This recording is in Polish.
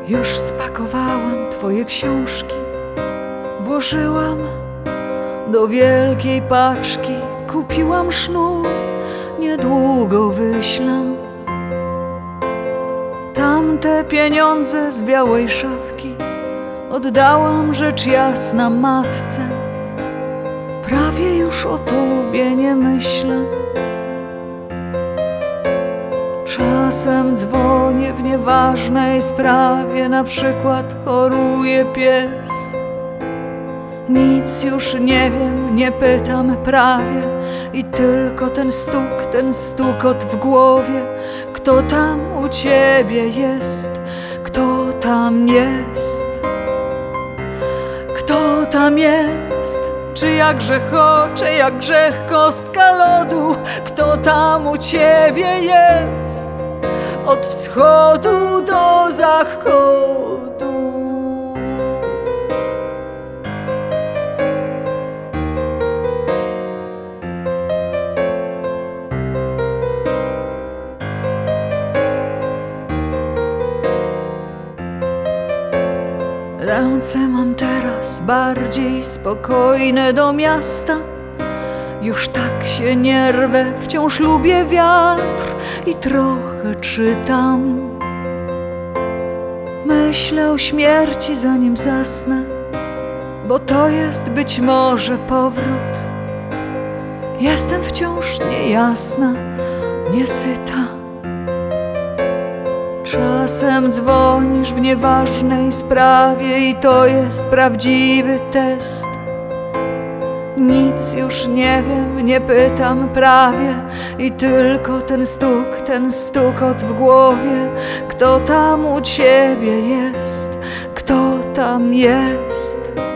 Już spakowałam twoje książki, włożyłam do wielkiej paczki, kupiłam sznur, niedługo wyślę. Tamte pieniądze z białej szafki oddałam rzecz jasna matce. Prawie już o tobie nie myślę. Czasem dzwonię w nieważnej sprawie, na przykład choruje pies. Nic już nie wiem, nie pytam prawie i tylko ten stukot w głowie. Kto tam u ciebie jest? Kto tam jest? Kto tam jest? Czy jak grzech kostka lodu? Kto tam u ciebie jest? Od wschodu do zachodu. Ręce mam teraz bardziej spokojne do miasta. Już tak się nie rwę, wciąż lubię wiatr i trochę czytam. Myślę o śmierci zanim zasnę, bo to jest być może powrót. Jestem wciąż niejasna, niesyta. Czasem dzwonisz w nieważnej sprawie i to jest prawdziwy test. Nic już nie wiem, nie pytam prawie i tylko ten stukot w głowie. Kto tam u ciebie jest? Kto tam jest?